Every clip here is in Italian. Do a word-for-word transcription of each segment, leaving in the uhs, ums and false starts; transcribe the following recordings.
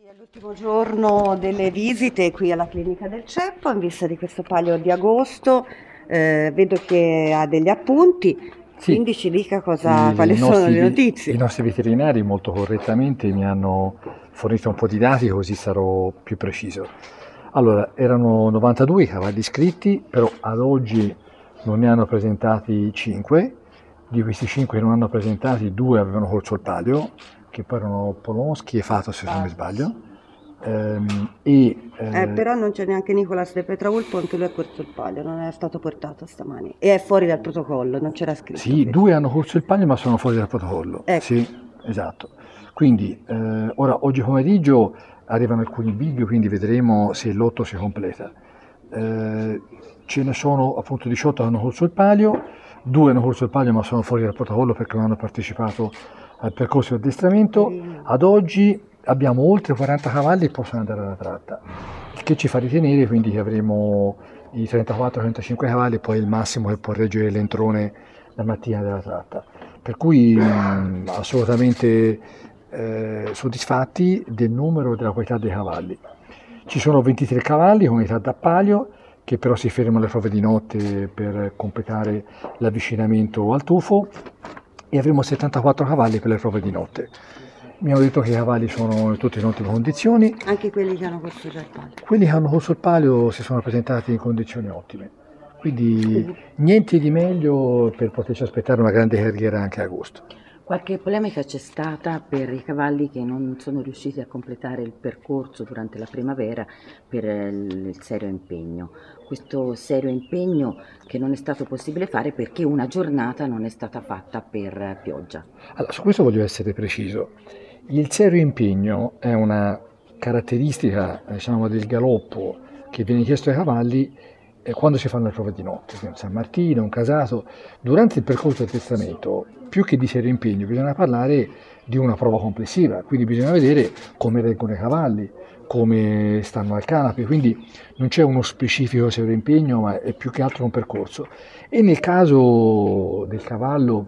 All'ultimo giorno delle visite qui alla clinica del Ceppo, in vista di questo palio di agosto, eh, vedo che ha degli appunti, Sì, quindi ci dica cosa, i, i quali sono nostri, le vi- notizie. i nostri veterinari molto correttamente mi hanno fornito un po' di dati così sarò più preciso. Allora, erano novantadue i cavalli iscritti, però ad oggi non ne hanno presentati cinque, di questi cinque che non hanno presentati due avevano corso il palio, che poi erano Polonsky e Fatos se non mi sbaglio. Ehm, e Eh, eh, però non c'è neanche Nicolas De Petraulpo, anche lui ha corso il palio, non è stato portato stamani e è fuori dal protocollo, non c'era scritto Sì, questo. due hanno corso il palio ma sono fuori dal protocollo. Ecco, Sì, esatto. Quindi eh, ora oggi pomeriggio arrivano alcuni big, quindi vedremo se il lotto si completa. Eh, ce ne sono appunto diciotto che hanno corso il palio, due hanno corso il palio ma sono fuori dal protocollo perché non hanno partecipato al percorso di addestramento. Poverino. Ad oggi abbiamo oltre quaranta cavalli che possono andare alla tratta, il che ci fa ritenere quindi che avremo i trentaquattro trentacinque cavalli e poi il massimo che può reggere l'entrone la mattina della tratta. Per cui mh, assolutamente eh, soddisfatti del numero e della qualità dei cavalli. Ci sono ventitré cavalli con età da palio che però si fermano alle prove di notte per completare l'avvicinamento al tufo e avremo settantaquattro cavalli per le prove di notte. Mi hanno detto che i cavalli sono tutti in ottime condizioni. Anche quelli che hanno corso già il palio. Quelli che hanno corso il palio si sono presentati in condizioni ottime, quindi Quindi niente di meglio per poterci aspettare una grande carriera anche a agosto. Qualche polemica c'è stata per i cavalli che non sono riusciti a completare il percorso durante la primavera per il il serio impegno. Questo serio impegno che non è stato possibile fare perché una giornata non è stata fatta per pioggia. Allora, su questo voglio essere preciso. Il serio impegno è una caratteristica, diciamo, del galoppo che viene chiesto ai cavalli eh, quando si fanno le prove di notte, quindi un San Martino, un Casato. Durante il percorso di addestramento, più che di serio impegno, bisogna parlare di una prova complessiva, quindi bisogna vedere come reggono i cavalli, come stanno al canape, quindi non c'è uno specifico serio impegno, ma è più che altro un percorso. E nel caso del cavallo,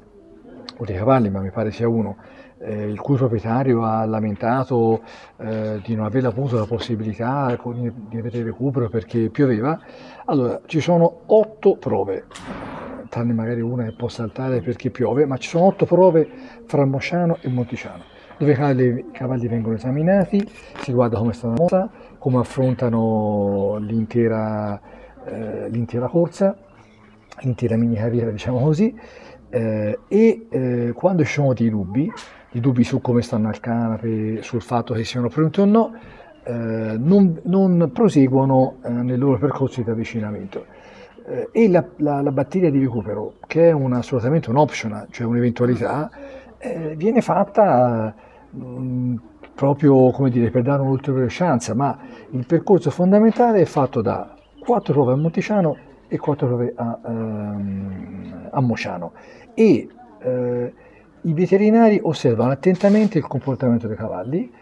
o dei cavalli, ma mi pare sia uno, eh, il cui proprietario ha lamentato eh, di non aver avuto la possibilità con- di avere recupero perché pioveva, allora ci sono otto prove, tranne magari una che può saltare perché piove, ma ci sono otto prove fra Mosciano e Monticiano, dove i cavalli, i cavalli vengono esaminati, si guarda come stanno mossa, come affrontano l'intera, eh, l'intera corsa, l'intera mini carriera, diciamo così, eh, e eh, quando ci sono dei dubbi, i dubbi su come stanno al canape, sul fatto che siano pronti o no, eh, non, non proseguono eh, nel loro percorso di avvicinamento. Eh, e la, la, la batteria di recupero, che è un, assolutamente un optional, cioè un'eventualità, eh, viene fatta mh, proprio come dire, per dare un'ulteriore chance, ma il percorso fondamentale è fatto da quattro prove a Monticiano e quattro prove a, ehm, a Mociano e eh, i veterinari osservano attentamente il comportamento dei cavalli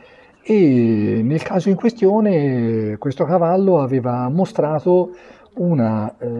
e nel caso in questione questo cavallo aveva mostrato una eh,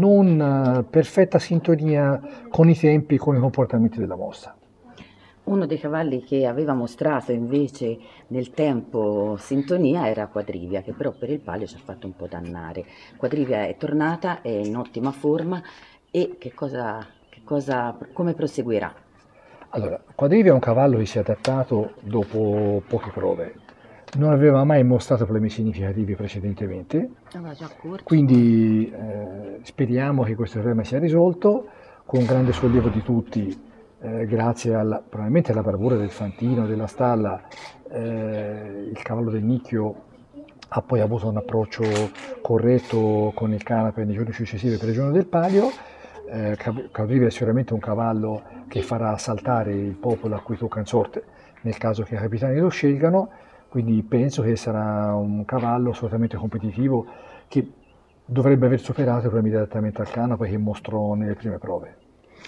non perfetta sintonia con i tempi e con i comportamenti della mossa. Uno dei cavalli che aveva mostrato invece nel tempo sintonia era Quadrivia, che però per il palio ci ha fatto un po' dannare. Quadrivia è tornata, è in ottima forma e che cosa, che cosa, come proseguirà? Allora, Quadrivia è un cavallo che si è adattato dopo poche prove, non aveva mai mostrato problemi significativi precedentemente, Aveva già corso. quindi eh, speriamo che questo problema sia risolto con grande sollievo di tutti, eh, grazie alla, probabilmente alla bravura del fantino, della stalla. Eh, il cavallo del Nicchio ha poi avuto un approccio corretto con il canape nei giorni successivi per il giorno del palio. Eh, Quadrivia è sicuramente un cavallo che farà saltare il popolo a cui tocca in sorte nel caso che i capitani lo scelgano, quindi penso che sarà un cavallo assolutamente competitivo che dovrebbe aver superato i problemi di adattamento al canape che mostrò nelle prime prove.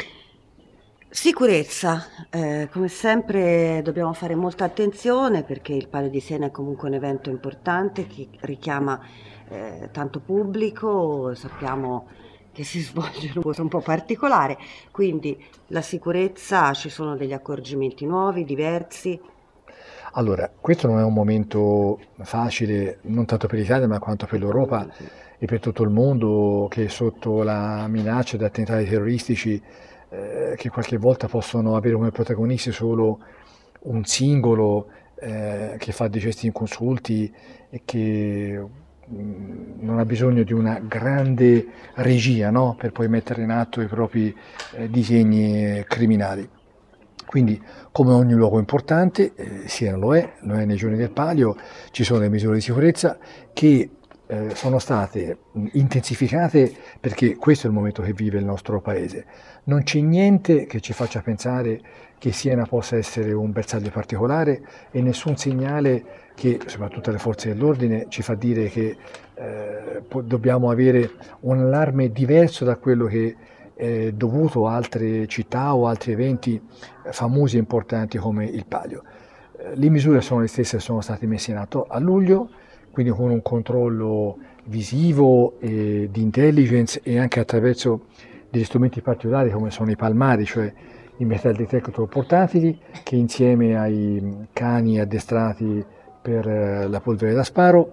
sicurezza, eh, come sempre dobbiamo fare molta attenzione perché il Palio di Siena è comunque un evento importante che richiama eh, tanto pubblico, sappiamo che si svolge in un posto un po' particolare, quindi la sicurezza, ci sono degli accorgimenti nuovi, diversi. Allora, questo non è un momento facile, non tanto per l'Italia, ma quanto per l'Europa e per tutto il mondo, che è sotto la minaccia di attentati terroristici eh, che qualche volta possono avere come protagonisti solo un singolo eh, che fa dei gesti inconsulti e che mh, non ha bisogno di una grande regia, no? Per poi mettere in atto i propri eh, disegni criminali. Quindi, come ogni luogo importante, eh, Siena lo è, lo è nei giorni del Palio, ci sono le misure di sicurezza che eh, sono state intensificate perché questo è il momento che vive il nostro paese. Non c'è niente che ci faccia pensare che Siena possa essere un bersaglio particolare e nessun segnale che, soprattutto alle forze dell'ordine, ci fa dire che eh, dobbiamo avere un allarme diverso da quello che è dovuto a altre città o altri eventi famosi e importanti come il Palio. Le misure sono le stesse che sono state messe in atto a luglio, quindi con un controllo visivo e di intelligence e anche attraverso degli strumenti particolari come sono i palmari, cioè i metal detector portatili che insieme ai cani addestrati per la polvere da sparo,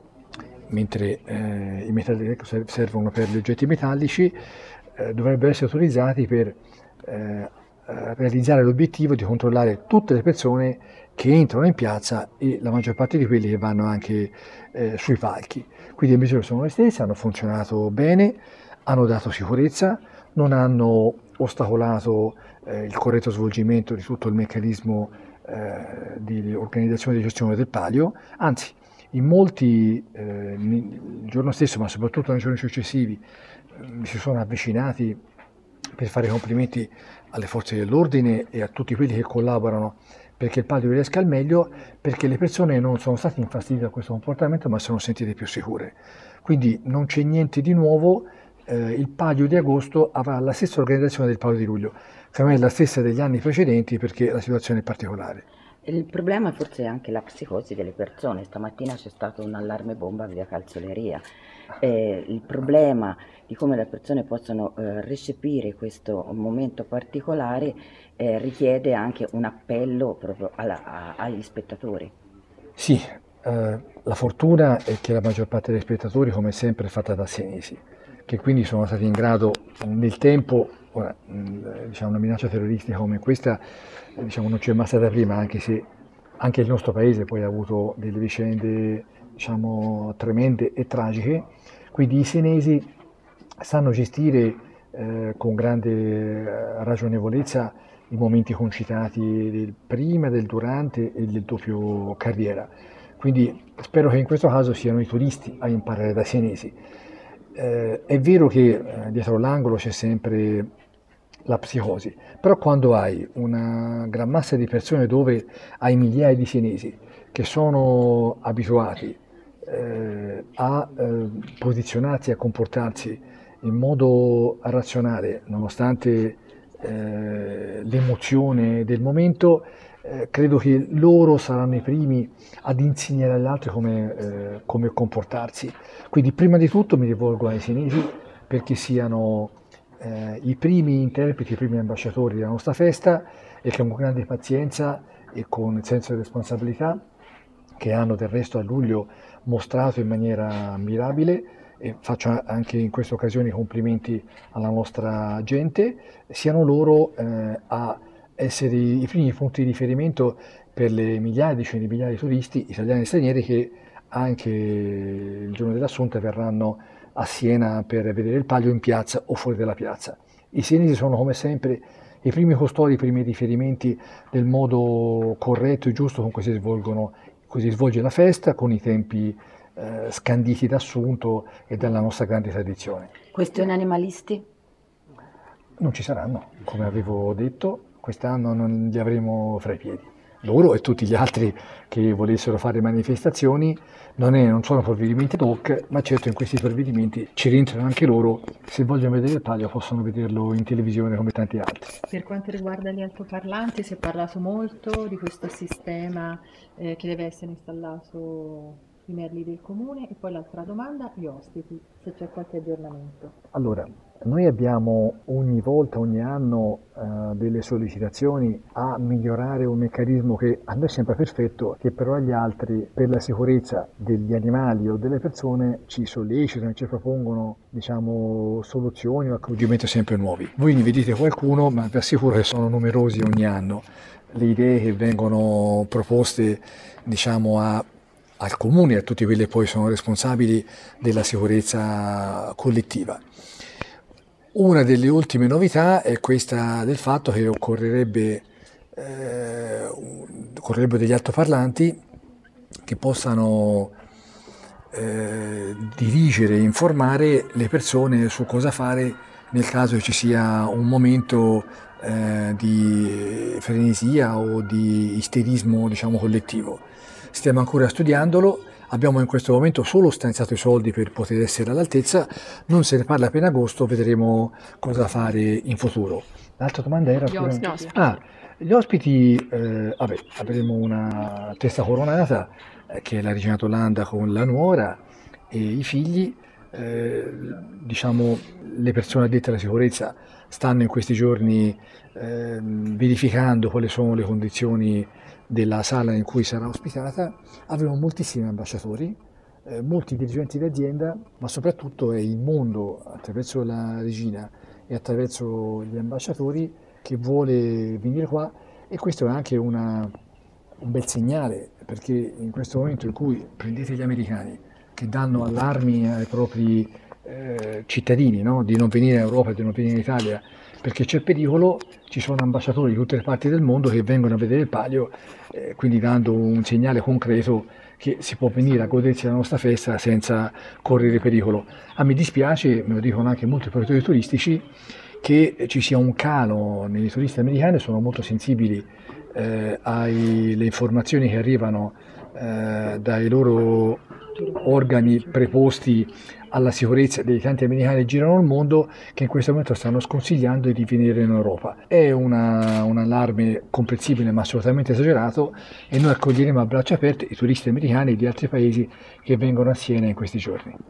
mentre eh, i metal detector servono per gli oggetti metallici, eh, dovrebbero essere utilizzati per eh, realizzare l'obiettivo di controllare tutte le persone che entrano in piazza e la maggior parte di quelli che vanno anche eh, sui palchi. Quindi le misure sono le stesse, hanno funzionato bene, hanno dato sicurezza, non hanno ostacolato eh, il corretto svolgimento di tutto il meccanismo eh, di organizzazione e di gestione del Palio, anzi in molti eh, il giorno stesso, ma soprattutto nei giorni successivi, mi si sono avvicinati per fare complimenti alle forze dell'ordine e a tutti quelli che collaborano perché il Palio riesca al meglio, perché le persone non sono state infastidite da questo comportamento ma si sono sentite più sicure. Quindi non c'è niente di nuovo, eh, il Palio di agosto avrà la stessa organizzazione del Palio di luglio, secondo me è la stessa degli anni precedenti perché la situazione è particolare. Il problema forse è anche la psicosi delle persone. Stamattina c'è stato un allarme bomba via Calzoleria. Eh, il problema di come le persone possono eh, recepire questo momento particolare eh, richiede anche un appello proprio alla, a, agli spettatori. Sì, eh, la fortuna è che la maggior parte dei spettatori, come sempre, è fatta da senesi, che quindi sono stati in grado nel tempo, ora, diciamo, una minaccia terroristica come questa diciamo, non c'è mai stata prima, anche se anche il nostro paese poi ha avuto delle vicende diciamo, tremende e tragiche, quindi i senesi sanno gestire eh, con grande ragionevolezza i momenti concitati del prima, del durante e del doppio carriera. Quindi spero che in questo caso siano i turisti a imparare dai senesi. Eh, è vero che eh, dietro l'angolo c'è sempre la psicosi, però quando hai una gran massa di persone dove hai migliaia di senesi che sono abituati eh, a eh, posizionarsi e a comportarsi in modo razionale, nonostante eh, l'emozione del momento, eh, credo che loro saranno i primi ad insegnare agli altri come, eh, come comportarsi. Quindi prima di tutto mi rivolgo ai senesi perché siano eh, i primi interpreti, i primi ambasciatori della nostra festa e che con grande pazienza e con il senso di responsabilità che hanno del resto a luglio mostrato in maniera mirabile, e faccio anche in questa occasione i complimenti alla nostra gente, siano loro eh, a essere i primi punti di riferimento per le migliaia, decine di migliaia di turisti italiani e stranieri che anche il giorno dell'Assunta verranno a Siena per vedere il Palio in piazza o fuori dalla piazza. I sienesi sono come sempre i primi custodi, i primi riferimenti del modo corretto e giusto con cui si svolgono, cui si svolge la festa, con i tempi eh, scanditi d'assunto e dalla nostra grande tradizione. Questioni animalisti? Non ci saranno, come avevo detto, quest'anno non li avremo fra i piedi. Loro e tutti gli altri che volessero fare manifestazioni non, è, non sono provvedimenti ad hoc, ma certo in questi provvedimenti ci rientrano anche loro. Se vogliono vedere il Palio possono vederlo in televisione come tanti altri. Per quanto riguarda gli altoparlanti si è parlato molto di questo sistema eh, che deve essere installato sui merli del comune, e poi l'altra domanda, gli ospiti, se c'è qualche aggiornamento. Allora, Noi abbiamo ogni volta, ogni anno, eh, delle sollecitazioni a migliorare un meccanismo che a noi sembra perfetto, che però agli altri, per la sicurezza degli animali o delle persone, ci sollecitano, ci propongono, diciamo, soluzioni o accorgimenti sempre nuovi. Voi ne vedete qualcuno, ma vi assicuro che sono numerosi ogni anno le idee che vengono proposte, diciamo, a al comune e a tutti quelli che poi sono responsabili della sicurezza collettiva. Una delle ultime novità è questa del fatto che occorrerebbe, eh, occorrerebbero degli altoparlanti che possano eh, dirigere e informare le persone su cosa fare nel caso che ci sia un momento eh, di frenesia o di isterismo, diciamo, collettivo. Stiamo ancora studiandolo, abbiamo in questo momento solo stanziato i soldi per poter essere all'altezza, non se ne parla per agosto, vedremo cosa fare in futuro. L'altra domanda era... Gli ospiti. Ah, gli ospiti, eh, vabbè, avremo una testa coronata, eh, che è la regina d'Olanda con la nuora e i figli. Eh, diciamo, le persone addette alla sicurezza stanno in questi giorni eh, verificando quali sono le condizioni della sala in cui sarà ospitata. Avremo moltissimi ambasciatori, eh, molti dirigenti d'azienda, ma soprattutto è il mondo, attraverso la regina e attraverso gli ambasciatori, che vuole venire qua, e questo è anche una, un bel segnale, perché in questo momento in cui prendete gli americani che danno allarmi ai propri eh, cittadini, no? Di non venire in Europa, di non venire in Italia perché c'è pericolo, ci sono ambasciatori di tutte le parti del mondo che vengono a vedere il Palio, eh, quindi dando un segnale concreto che si può venire a godersi la nostra festa senza correre pericolo. A me dispiace, me lo dicono anche molti operatori turistici, che ci sia un calo nei turisti americani, sono molto sensibili eh, alle informazioni che arrivano eh, dai loro organi preposti alla sicurezza dei tanti americani che girano il mondo, che in questo momento stanno sconsigliando di venire in Europa. È una, un allarme comprensibile ma assolutamente esagerato, e noi accoglieremo a braccia aperte i turisti americani di altri paesi che vengono a Siena in questi giorni.